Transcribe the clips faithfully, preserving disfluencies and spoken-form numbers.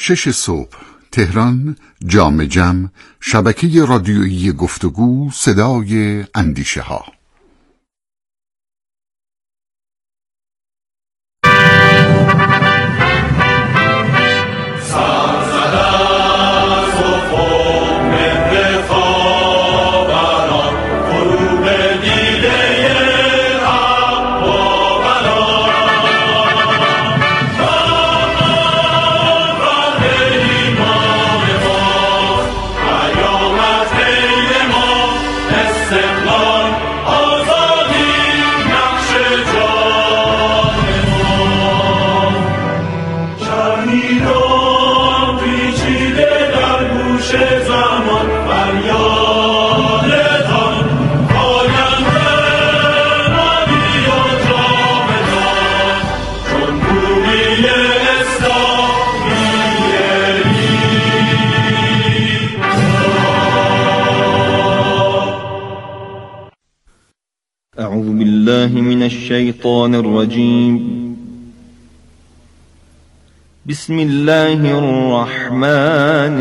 شش صبح تهران، جام جم، شبکه رادیویی گفتگو، صدای اندیشه ها. أعوذ بالله من الشيطان الرجيم. بسم الله الرحمن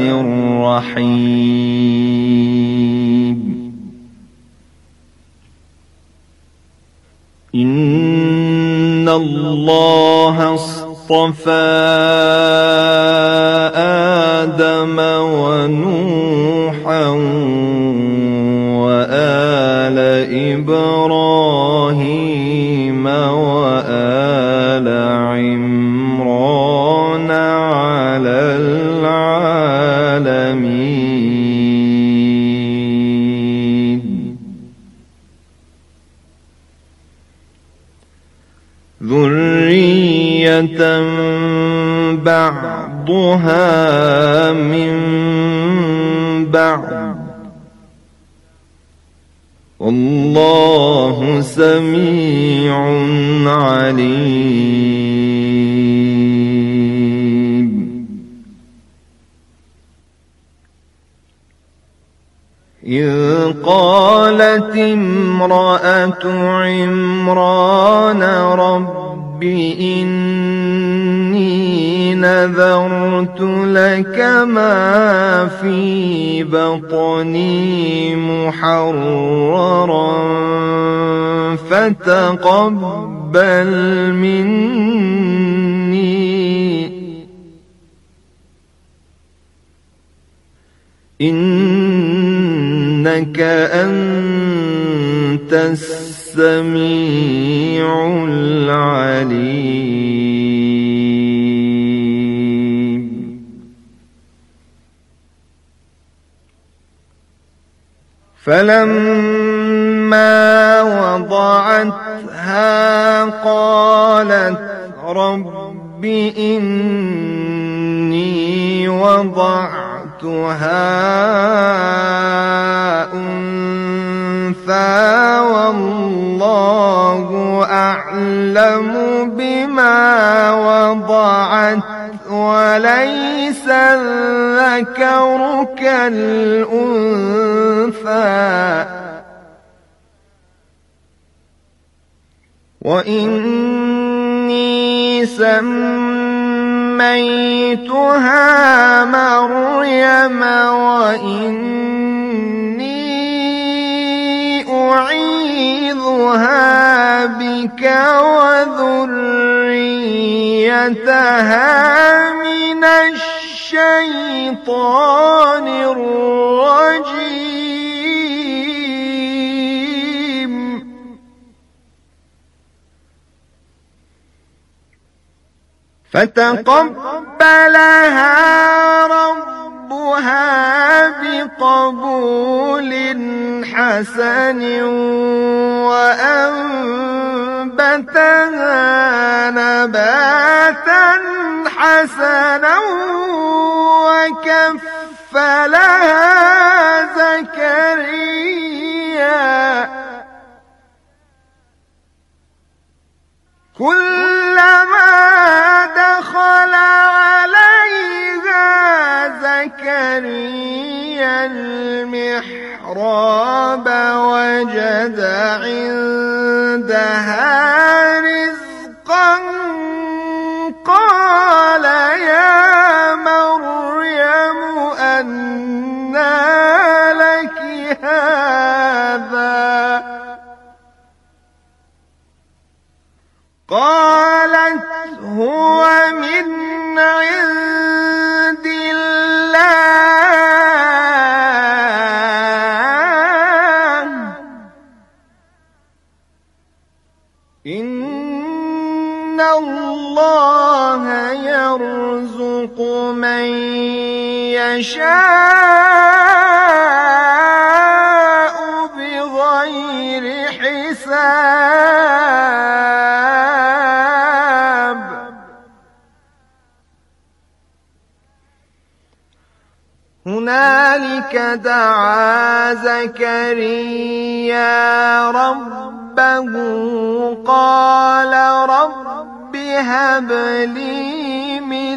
الرحيم. إن الله اصطفى آدم ونوحا وآل إبراهيم وآل عمران على العالمين. ذرية بعضها من بعض، والله سميع عليم. إذ قالت امرأة عمران رب إني نذرت لك ما في بطني محررا فتقبل مني إنك أنت السميع العليم. فلما وضعتها قالت رب إني وضعتها أنثى والله أعلم بما وضعت وليس الذكر كالأنثى وإني سميتها مريم وإني أعيذها بك وذريتها من الشيطان الرجيم. فتقبلها ربها بقبول حسن وأنبتها نباتا حسنا وكفلها زكريا كلما دخل عليها زكريا المحراب وجد عندها رزقا قال يا مريم هذا قالت هو من عند الله إن الله يرزق من يشاء بغير حساب. هنالك دعا زكريا ربه قال رب هب لي من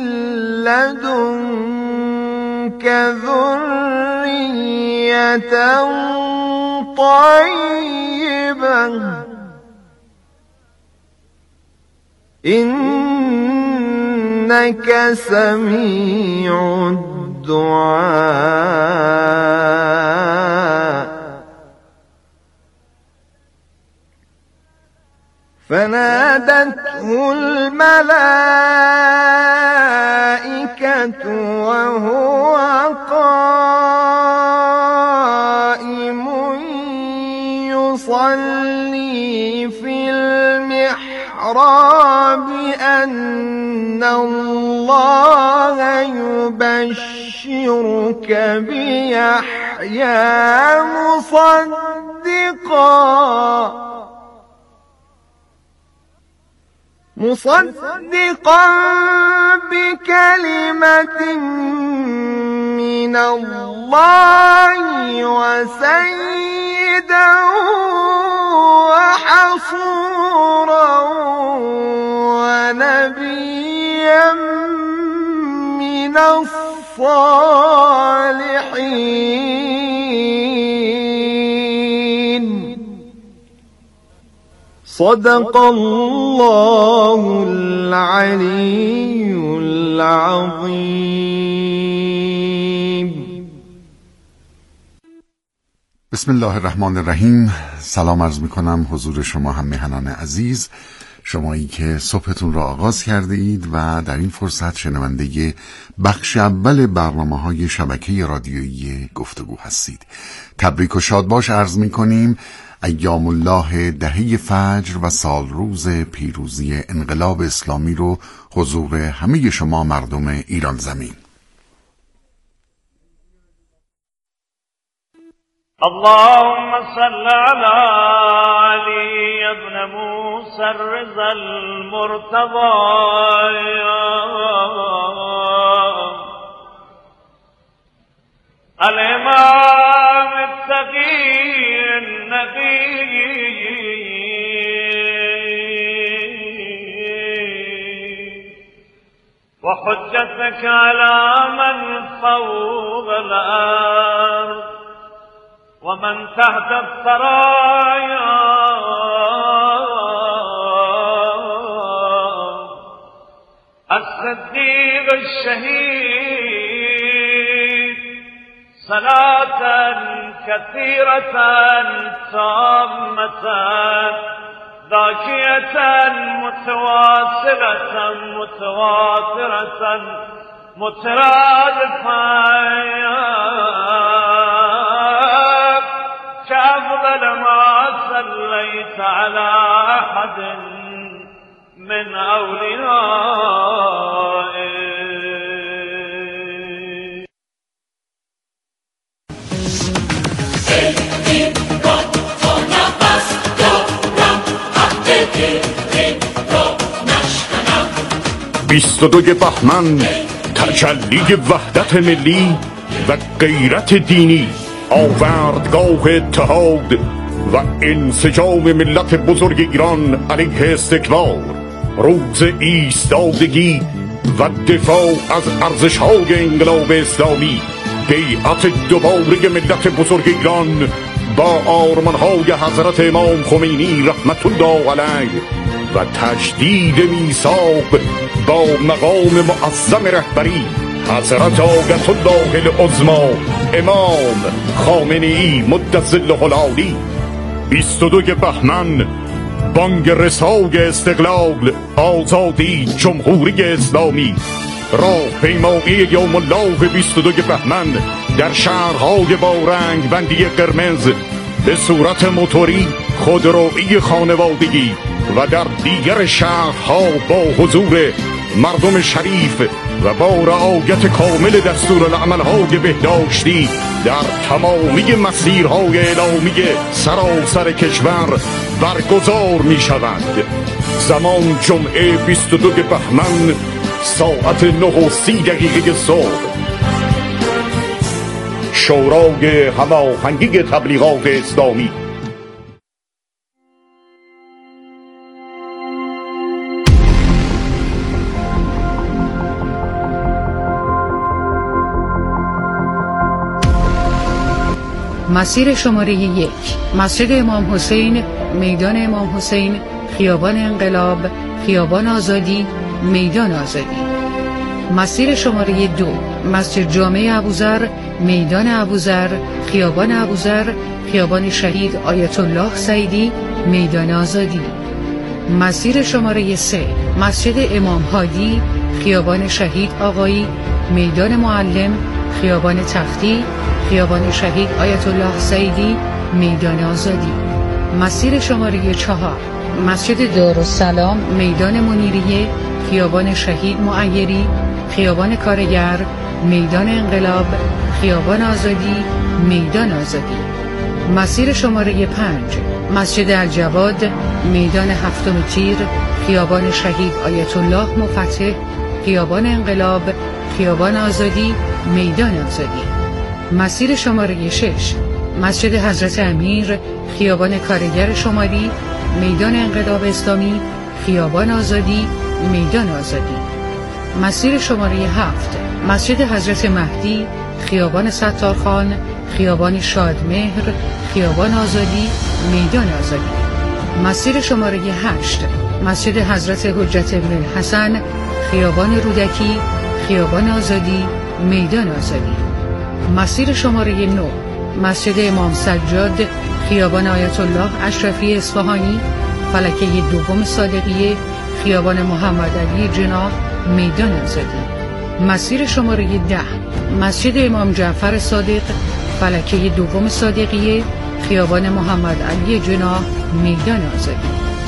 لدنك ذرية طيبة إنك سميع الدعاء. فنادته الملائكة وهو قائم يصلي في المحراب أن الله يبشرك بيحيى مصدقا مصدقا بكلمة من الله وسيدا وحصورا ونبيا من الصالحين. صدق الله العلي العظيم. بسم الله الرحمن الرحیم. سلام عرض می کنم حضور شما هم میهنان عزیز، شمایی که صبحتون را آغاز کرده اید و در این فرصت شنونده بخش اول برنامه های شبکه رادیویی گفتگو هستید. تبریک و شادباش عرض می کنیم. ایام الله دهه فجر و سال روز پیروزی انقلاب اسلامی رو حضور همه شما مردم ایران زمین. اللهم صل على علي ابن موسى الرضا المرتضى الإمام التقي النبي وحجتك على من فوق الأرض ومن تحت الثرايا الصديق الشهيد صلاة كثيرة تامة ذاكية متواصلة متواترة مترادفة كأفضل ما صليت على أحد من أوليائك. بیست و دوی بهمن تجلی وحدت ملی و غیرت دینی، آوردگاه اتحاد و انسجام ملت بزرگ ایران علیه استکبار، روز ایستادگی و دفاع از ارزش‌های انقلاب اسلامی، بیعت دوباره ملت بزرگ ایران با آرمان‌های حضرت امام خمینی رحمت الله علیه و تجدید میثاق با مقام معظم رهبری حضرت آیت الله العظمی امام خامنه‌ای مدظله العالی. بیست و دو بهمن بانگ رسای استقلال، آزادی، جمهوری اسلامی. راهپیمایی یوم الله بیست و دو بهمن در شهرهای با رنگ بندی قرمز به صورت موتوری، خودروئی، خانوادگی و در دیگر شهرها با حضور مردم شریف و با رعایت کامل دستورالعمل‌های بهداشتی در تمامی مسیرهای اعلامی سراسر کشور برگزار می شود. زمان جمعه بیست و دو بهمن ساعت نه و سی دقیقه صبح. شورای هماهنگی تبلیغات اسلامی. مسیر شماره یک، مسجد امام حسین، میدان امام حسین، خیابان انقلاب، خیابان آزادی، میدان آزادی. مسیر شماره دو، مسجد جامع ابوذر، میدان ابوذر، خیابان ابوذر، خیابان شهید آیت الله سعیدی، میدان آزادی. مسیر شماره سه، مسجد امام هادی، خیابان شهید آقایی، میدان معلم، خیابان تختی، خیابان شهید آیت الله سعیدی، میدان آزادی. مسیر شماره چهار، مسجد دارالسلام، میدان منیریه، خیابان شهید معیری، خیابان کارگر، میدان انقلاب، خیابان آزادی، میدان آزادی. مسیر شماره پنج، مسجد الجواد، میدان هفتم تیر، خیابان شهید آیت الله مفتح، خیابان انقلاب، خیابان آزادی، میدان آزادی. مسیر شماره شش، مسجد حضرت امیر، خیابان کارگر شمالی، میدان انقلاب اسلامی، خیابان آزادی، میدان آزادی. مسیر شماره هفت، مسجد حضرت مهدی، خیابان ستارخان، خیابان شادمهر، خیابان آزادی، میدان آزادی. مسیر شماره هشت، مسجد حضرت حجت ابن الحسن، خیابان رودکی، خیابان آزادی، میدان آزادی. مسیر شماره نه، مسجد امام سجاد، خیابان آیت الله اشرفی اصفهانی، فلکه دوم صادقیه، خیابان محمد علی جناح، میدان آزادی. مسیر شماره ده، مسجد امام جعفر صادق، فلکه دوم صادقیه، خیابان محمد علی جناح، میدان آزادی.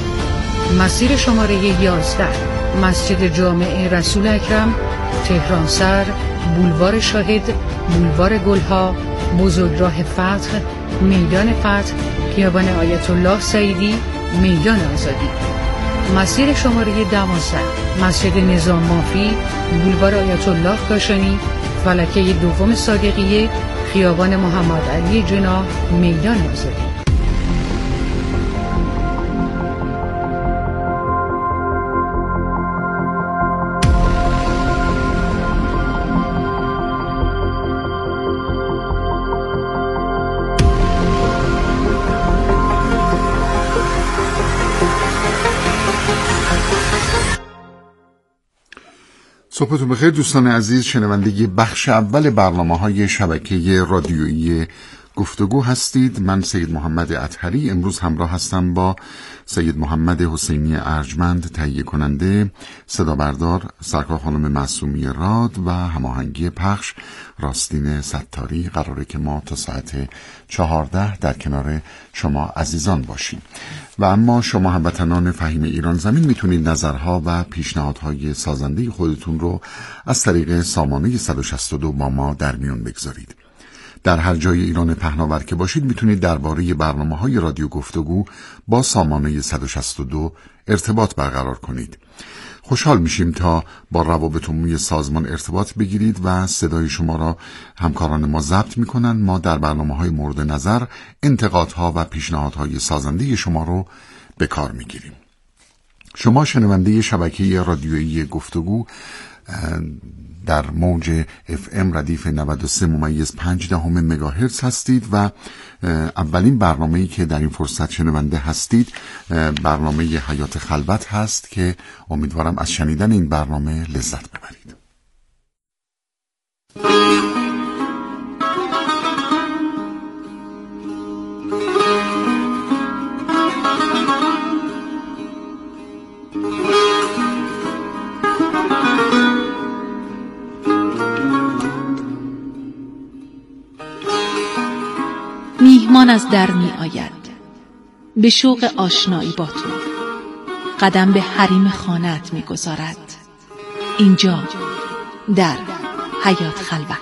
مسیر شماره یازده، مسجد جامع رسول اکرم، تهران سر، بولوار شاهد، بولوار گلها، بزرگراه فتح، میدان فتح، خیابان آیت الله سعیدی، میدان آزادی. مسیر شماره دوازده، مسجد نظام مافی، بولوار آیت الله کاشانی، فلکه دوم صادقیه، خیابان محمد علی جناح، میدان آزادی. صبحتون بخیر دوستان عزیز، شنونده بخش اول برنامه‌های شبکه رادیویی گفتگو هستید. من سید محمد اطهری امروز همراه هستم با سید محمد حسینی ارجمند تهیه کننده، صدا بردار سرکار خانم معصومی راد و هماهنگی پخش راستین ستاری. قراره که ما تا ساعت چهارده در کنار شما عزیزان باشیم. و اما شما هموطنان فهیم ایران زمین میتونید نظرها و پیشنهادهای سازنده خودتون رو از طریق سامانه صد و شصت و دو با ما در میون بگذارید. در هر جای ایران پهناور که باشید میتونید درباره برنامه‌های رادیو گفتگو با سامانه صد و شصت و دو ارتباط برقرار کنید. خوشحال میشیم تا با روابط عمومی سازمان ارتباط بگیرید و صدای شما را همکاران ما ضبط میکنن. ما در برنامه‌های مورد نظر انتقادها و پیشنهادهای سازنده شما رو به کار میگیریم. شما شنونده شبکه رادیویی گفتگو در موج اف ام ردیف نود و سه ممیز پنج دهم مگاهرتز هستید و اولین برنامه‌ای که در این فرصت شنونده هستید برنامه حیات خلوت هست که امیدوارم از شنیدن این برنامه لذت ببرید. میهمان از در می آید به شوق آشنایی با تو، قدم به حریم خانه‌ات می گذارد. اینجا در حیات خلوت.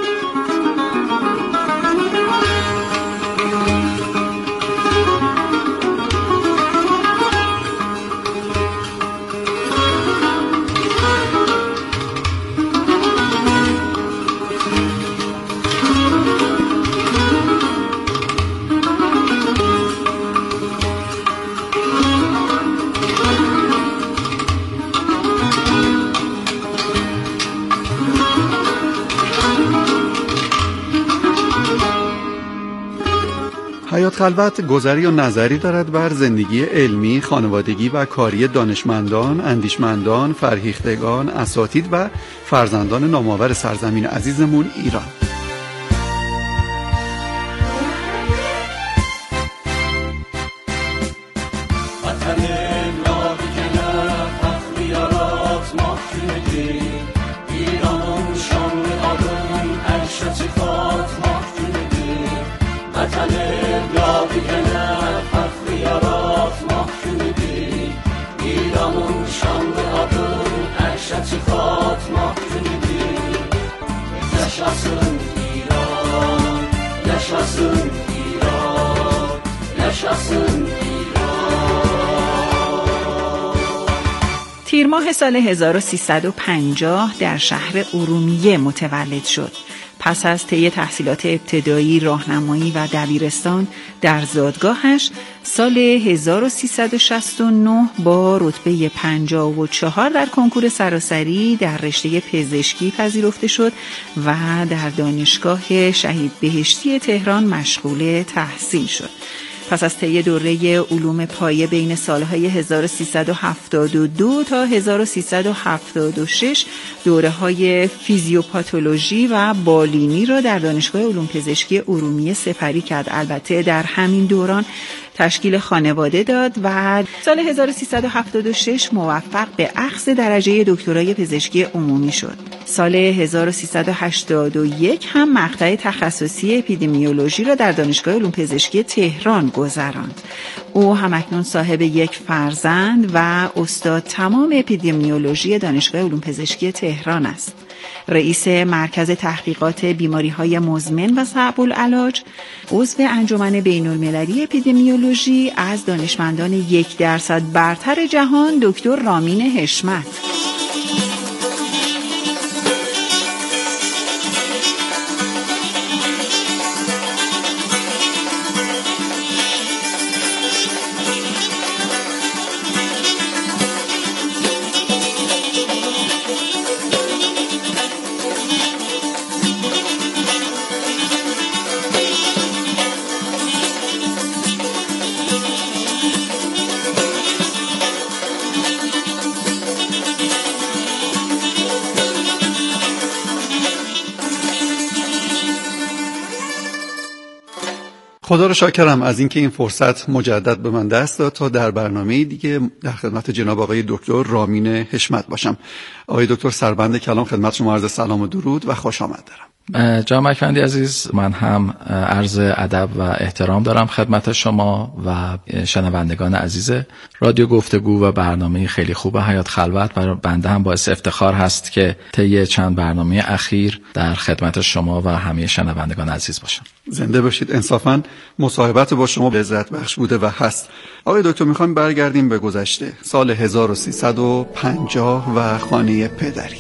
حیات خلوت گذری و نظری دارد بر زندگی علمی، خانوادگی و کاری دانشمندان، اندیشمندان، فرهیختگان، اساتید و فرزندان نامآور سرزمین عزیزمون ایران. تیر ماه سال هزار و سیصد و پنجاه در شهر ارومیه متولد شد. پس از طی تحصیلات ابتدایی، راهنمایی و دبیرستان در زادگاهش سال هزار و سیصد و شصت و نه با رتبه پنجاه و چهار در کنکور سراسری در رشته پزشکی پذیرفته شد و در دانشگاه شهید بهشتی تهران مشغول تحصیل شد. پس از طی دوره علوم پایه بین سالهای هزار و سیصد و هفتاد و دو تا هزار و سیصد و هفتاد و شش دوره‌های فیزیوپاتولوژی و بالینی را در دانشگاه علوم پزشکی ارومیه سپری کرد. البته در همین دوران تشکیل خانواده داد و سال هزار و سیصد و هفتاد و شش موفق به اخذ درجه دکترای پزشکی عمومی شد. سال هزار و سیصد و هشتاد و یک هم مقطع تخصصی اپیدمیولوژی را در دانشگاه علوم پزشکی تهران گذراند. او همکنون صاحب یک فرزند و استاد تمام اپیدمیولوژی دانشگاه علوم پزشکی تهران است. رئیس مرکز تحقیقات بیماری‌های مزمن و صعب العلاج، عضو انجمن بین‌المللی اپیدمیولوژی، از دانشمندان یک درصد برتر جهان دکتر رامین حشمت. خدا رو شاکرم از اینکه این فرصت مجدد به من دست داد تا در برنامه دیگه در خدمت جناب آقای دکتر رامین حشمت باشم. آقای دکتر سربند کلام خدمت شما عرض سلام و درود و خوش آمد دارم. جناب مکفندی عزیز، من هم عرض ادب و احترام دارم خدمت شما و شنوندگان عزیز رادیو گفتگو و برنامه خیلی خوب حیات خلوت، و بنده هم باعث افتخار هست که طی چند برنامه اخیر در خدمت شما و همه شنوندگان عزیز باشم. زنده باشید. انصافاً مصاحبت با شما لذت بخش بوده و هست. آقای دکتر، میخوایم برگردیم به گذشته، سال هزار و سیصد و پنجاه و خانه پدری.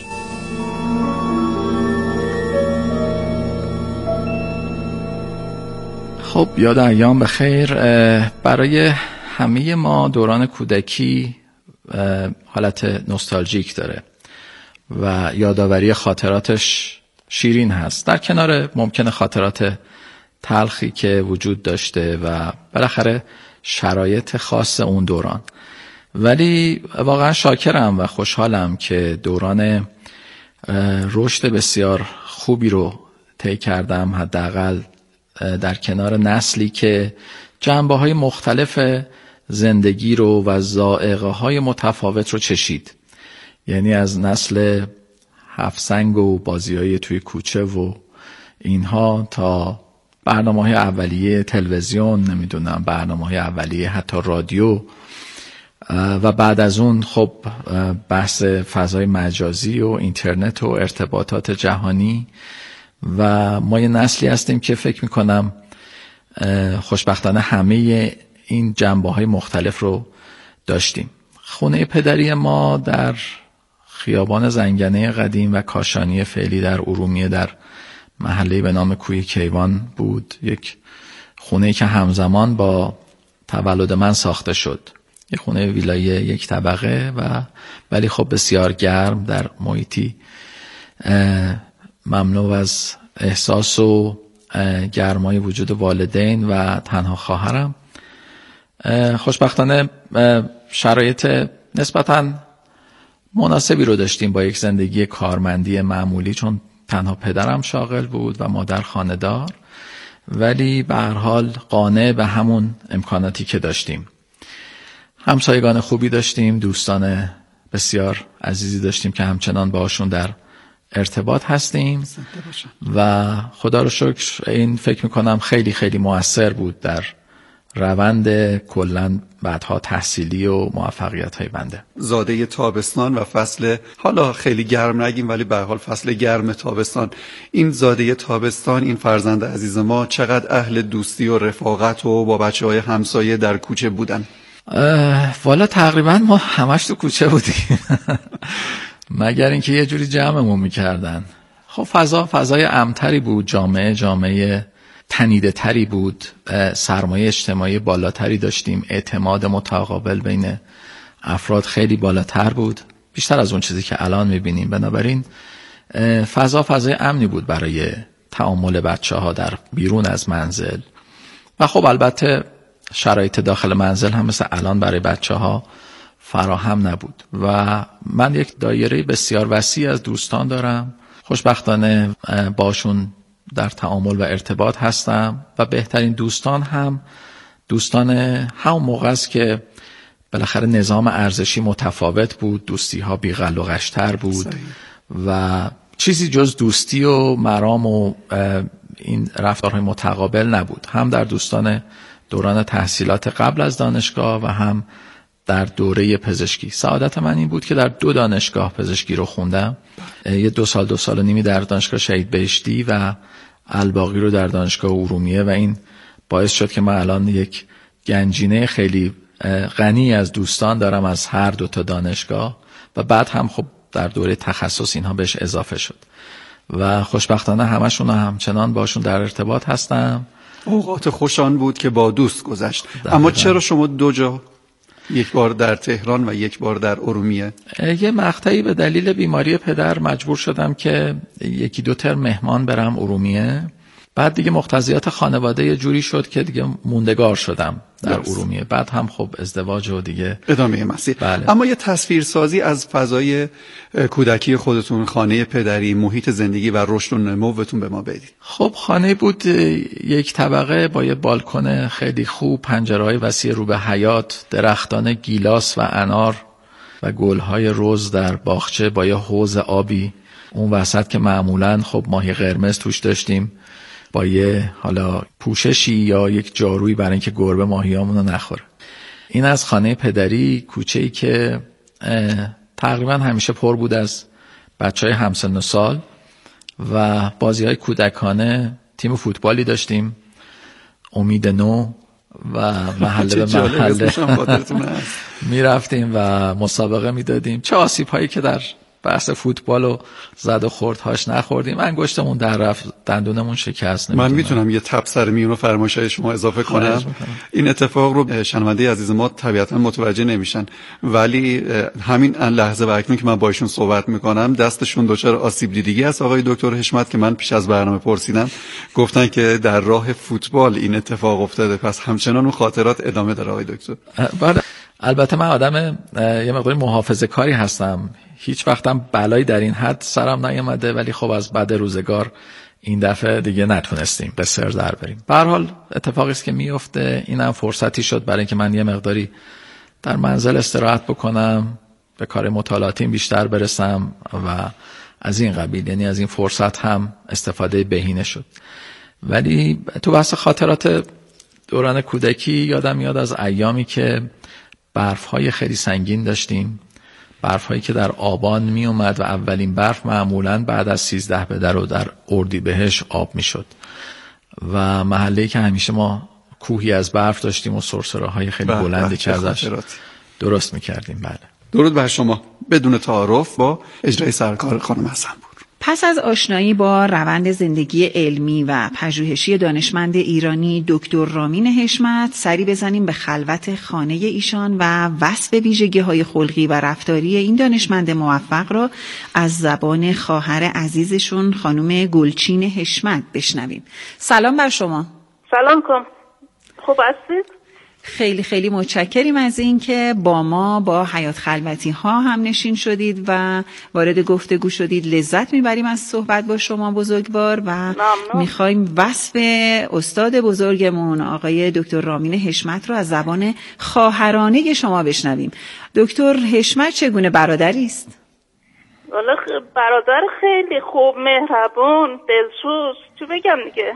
خب، یاد ایام بخیر. برای همه ما دوران کودکی حالت نوستالژیک داره و یادآوری خاطراتش شیرین هست، در کنار ممکنه خاطرات تلخی که وجود داشته و بالاخره شرایط خاص اون دوران. ولی واقعا شاکرم و خوشحالم که دوران رشد بسیار خوبی رو طی کردم، حداقل در کنار نسلی که جنبه‌های مختلف زندگی رو و ذائقه‌های متفاوت رو چشید. یعنی از نسل هفت سنگ و بازی‌های توی کوچه و اینها تا برنامه‌های اولیه تلویزیون، نمیدونم برنامه‌های اولیه حتی رادیو، و بعد از اون خب بحث فضای مجازی و اینترنت و ارتباطات جهانی. و ما یه نسلی هستیم که فکر میکنم خوشبختانه همه این جنبه‌های مختلف رو داشتیم. خونه پدری ما در خیابان زنگنه قدیم و کاشانی فعلی در ارومیه در محله به نام کوی کیوان بود. یک خونه‌ای که همزمان با تولد من ساخته شد. یک خونه ویلای یک طبقه و ولی خب بسیار گرم در محیطی مملو از احساس و گرمای وجود والدین و تنها خواهرم. خوشبختانه شرایط نسبتاً مناسبی رو داشتیم با یک زندگی کارمندی معمولی، چون تنها پدرم شاغل بود و مادر خانه‌دار، ولی به هر حال قانع به همون امکاناتی که داشتیم. همسایگان خوبی داشتیم، دوستان بسیار عزیزی داشتیم که همچنان باشون در ارتباط هستیم و خدا رو شکر این فکر میکنم خیلی خیلی مؤثر بود در روند کلن بعدها تحصیلی و موفقیت های بنده. زاده تابستان و فصل، حالا خیلی گرم نگیم ولی به هر حال فصل گرم تابستان، این زاده تابستان، این فرزند عزیز ما چقدر اهل دوستی و رفاقت و با بچه های همسایه در کوچه بودن؟ والا تقریبا ما همش تو کوچه بودیم مگر اینکه یه جوری جمعمون میکردن. خب فضا فضای امن‌تری بود، جامعه جامعه تنیده تری بود، سرمایه اجتماعی بالاتری داشتیم، اعتماد متقابل بین افراد خیلی بالاتر بود، بیشتر از اون چیزی که الان میبینیم. بنابراین فضا فضای امنی بود برای تعامل بچه ها در بیرون از منزل. و خب البته شرایط داخل منزل هم مثل الان برای بچه ها فراهم نبود و من یک دایره بسیار وسیع از دوستان دارم، خوشبختانه باشون در تعامل و ارتباط هستم و بهترین دوستان هم دوستان همون موقع است که بالاخره نظام ارزشی متفاوت بود، دوستی ها بی‌غل و غش‌تر بود صحیح. و چیزی جز دوستی و مرام و این رفتارهای متقابل نبود، هم در دوستان دوران تحصیلات قبل از دانشگاه و هم در دوره پزشکی. سعادت من این بود که در دو دانشگاه پزشکی رو خوندم، یه دو سال دو سال و نیمی در دانشگاه شهید بهشتی و الباقی رو در دانشگاه ارومیه و این باعث شد که من الان یک گنجینه خیلی غنی از دوستان دارم از هر دو تا دانشگاه و بعد هم خب در دوره تخصص اینها بهش اضافه شد و خوشبختانه همشون همچنان باشون در ارتباط هستم. اوقات خوشان بود که با دوست گذشت. اما چرا شما دو جا، یک بار در تهران و یک بار در ارومیه؟ یه مقطعی به دلیل بیماری پدر مجبور شدم که یکی دو ترم مهمان برم ارومیه، بعد دیگه مقتضیات خانواده یه جوری شد که دیگه موندگار شدم در درست. ارومیه. بعد هم خب ازدواج و دیگه ادامه مسیر. بله. اما یه تصویرسازی از فضای کودکی خودتون، خانه پدری، محیط زندگی و رشد و نموتون به ما بدید. خب خانه بود یک طبقه با یه بالکن خیلی خوب، پنجره‌های وسیع رو به حیاط، درختان گیلاس و انار و گل‌های رز در باغچه با یه حوض آبی اون وسط که معمولاً خب ماهی قرمز توش داشتیم با یه حالا پوششی یا یک جارویی برای اینکه گربه ماهیامونو نخوره. این از خانه پدری، کوچه‌ای که تقریبا همیشه پر بود از بچهای همسن و سال و بازی‌های کودکانه. تیم فوتبالی داشتیم، امید نو، و محله به محله میرفتیم و مسابقه میدادیم. چه آسیب‌هایی که در بحث فوتبال و زد و خوردهاش نخوردیم، انگشتمون در رفت، دندونمون شکست. من میتونم یه تپ سر میون فرمایش‌های شما اضافه کنم؟ این اتفاق رو شنونده عزیز ما طبیعتا متوجه نمیشن، ولی همین لحظه و اکنون که من با ایشون صحبت میکنم دستشون دچار آسیب دیدگی است. آقای دکتر حشمت که من پیش از برنامه پرسیدم گفتن که در راه فوتبال این اتفاق افتاده، پس همچنان اون خاطرات ادامه داره. آقای دکتر بله، البته من آدم یه مقدار محافظه کاری هستم، هیچ وقتم بلایی در این حد سرم نیامده، ولی خب از بعد روزگار این دفعه دیگه نتونستیم قصر در بریم. به هر حال اتفاقی است که میفته. اینم فرصتی شد برای اینکه من یه مقداری در منزل استراحت بکنم، به کار مطالعاتیم بیشتر برسم و از این قبیل، یعنی از این فرصت هم استفاده بهینه شد. ولی تو بحث خاطرات دوران کودکی یادم میاد از ایامی که برف‌های خیلی سنگین داشتیم، برف‌هایی که در آبان می اومد و اولین برف معمولاً بعد از سیزده بدر و در اردیبهشت آب میشد و محله‌ای که همیشه ما کوهی از برف داشتیم و سرسره‌های خیلی بلندی که ازش درست میکردیم. بله. درود بر شما. بدون تعارف با اجرای سرکار خانم حسن‌پور. پس از آشنایی با روند زندگی علمی و پژوهشی دانشمند ایرانی دکتر رامین حشمت، سری بزنیم به خلوت خانه ایشان و وصف ویژگی‌های خلقی و رفتاری این دانشمند موفق را از زبان خواهر عزیزشون خانم گلچین حشمت بشنویم. سلام بر شما. سلام کن. خوب هستید؟ خیلی خیلی متشکریم از این که با ما با حیات خلوتی ها هم نشین شدید و وارد گفتگو شدید. لذت میبریم از صحبت با شما بزرگوار و میخوایم وصف استاد بزرگمون آقای دکتر رامین حشمت رو از زبان خواهرانه شما بشنویم. دکتر حشمت چگونه برادری است؟ والا برادر خیلی خوب، مهربون، دلسوز، چی بگم دیگه.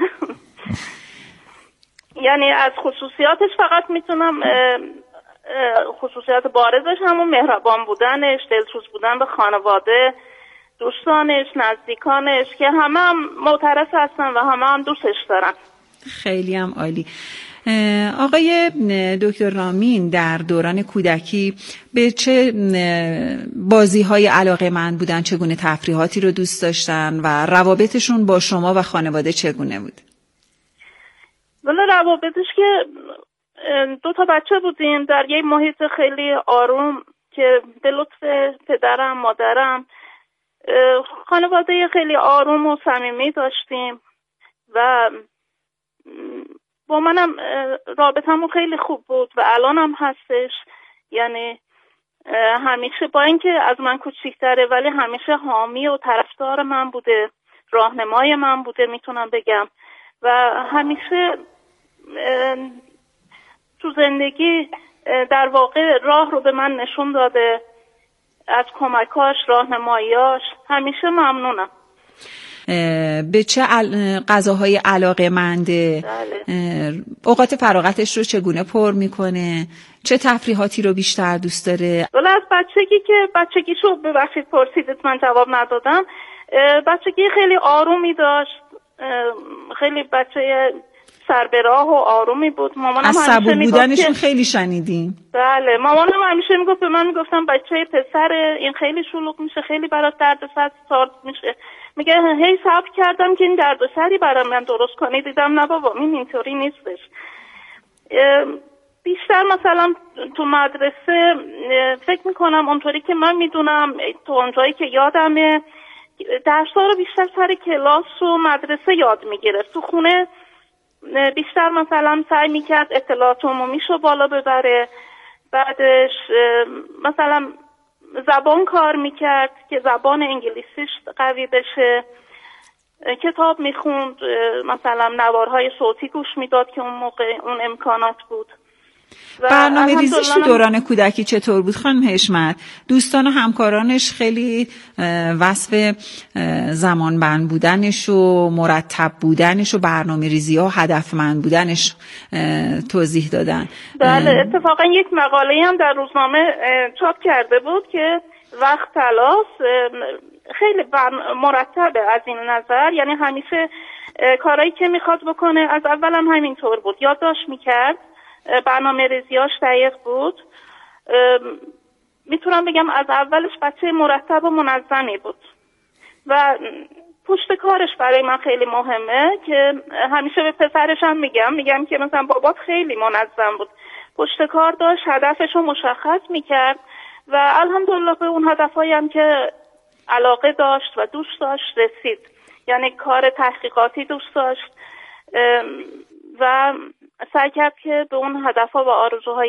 یعنی از خصوصیاتش فقط میتونم خصوصیات بارزش همون مهربان بودنش، دلسوز بودن به خانواده، دوستانش، نزدیکانش که همه هم معترف هستن و همه هم دوستش دارن. خیلی هم عالی. آقای دکتر رامین در دوران کودکی به چه بازی‌های علاقه‌مند بودن؟ چگونه تفریحاتی رو دوست داشتن و روابطشون با شما و خانواده چگونه بود؟ ولی روابطش که دو تا بچه بودیم در یک محیط خیلی آروم که به لطف پدرم، مادرم، خانواده خیلی آروم و صمیمی داشتیم و با منم رابطمون خیلی خوب بود و الان هم هستش. یعنی همیشه با اینکه از من کوچیک‌تره ولی همیشه حامی و طرفدار من بوده، راهنمای من بوده میتونم بگم و همیشه تو زندگی در واقع راه رو به من نشون داده. از کمکاش، راهنماییاش همیشه ممنونم. به چه غذاهای علاقه‌منده؟ بله. اوقات فراغتش رو چگونه پر میکنه؟ چه تفریحاتی رو بیشتر دوست داره؟ ولی از بچگی که بچگیشو ببخشید پرسیدید من جواب ندادم. بچگی خیلی آرومی داشت، خیلی بچه سر به راه و آرومی بود. مامانم از صبور بودنشون خیلی شنیدیم. بله، مامانم همیشه میگفت، به من میگفتم بچه پسر این خیلی شلوغ میشه، خیلی برات دردسر سارد میشه. میگه هی صبر کردم که این دردسری برام من درست کنی، دیدم نه بابا این اینطوری نیستش. بیشتر مثلا تو مدرسه فکر میکنم اونطوری که من میدونم، تو اونجایی که یادمه درس‌ها رو بیشتر سر کلاس و مدرسه یاد میگرفت. تو خونه بیشتر مثلا سعی میکرد اطلاعات عمومیشو بالا ببره. بعدش مثلا زبان کار میکرد که زبان انگلیسیش قوی بشه، کتاب میخوند، مثلا نوارهای صوتی گوش میداد که اون موقع اون امکانات بود. برنامه ریزیش تو دوران کودکی چطور بود خانم حشمت؟ دوستان و همکارانش خیلی وصف زمانبند بودنش و مرتب بودنش و برنامه ریزی ها هدفمند بودنش توضیح دادن. بله، اتفاقا یک مقاله هم در روزنامه چاپ کرده بود که وقت تلاس خیلی مرتبه از این نظر. یعنی همیشه کارهایی که میخواد بکنه از اول هم همینطور بود، یادداشت میکرد، برنامه ریزیاش دقیق بود. میتونم بگم از اولش بچه مرتب و منظمی بود و پشت کارش برای من خیلی مهمه که همیشه به پسرش هم میگم میگم که مثلا بابات خیلی منظم بود، پشت کار داشت، هدفش رو مشخص میکرد و الحمدلله به اون هدفهایی هم که علاقه داشت و دوست داشت رسید. یعنی کار تحقیقاتی دوست داشت و سعی کرد که به اون هدفها و آرزوهای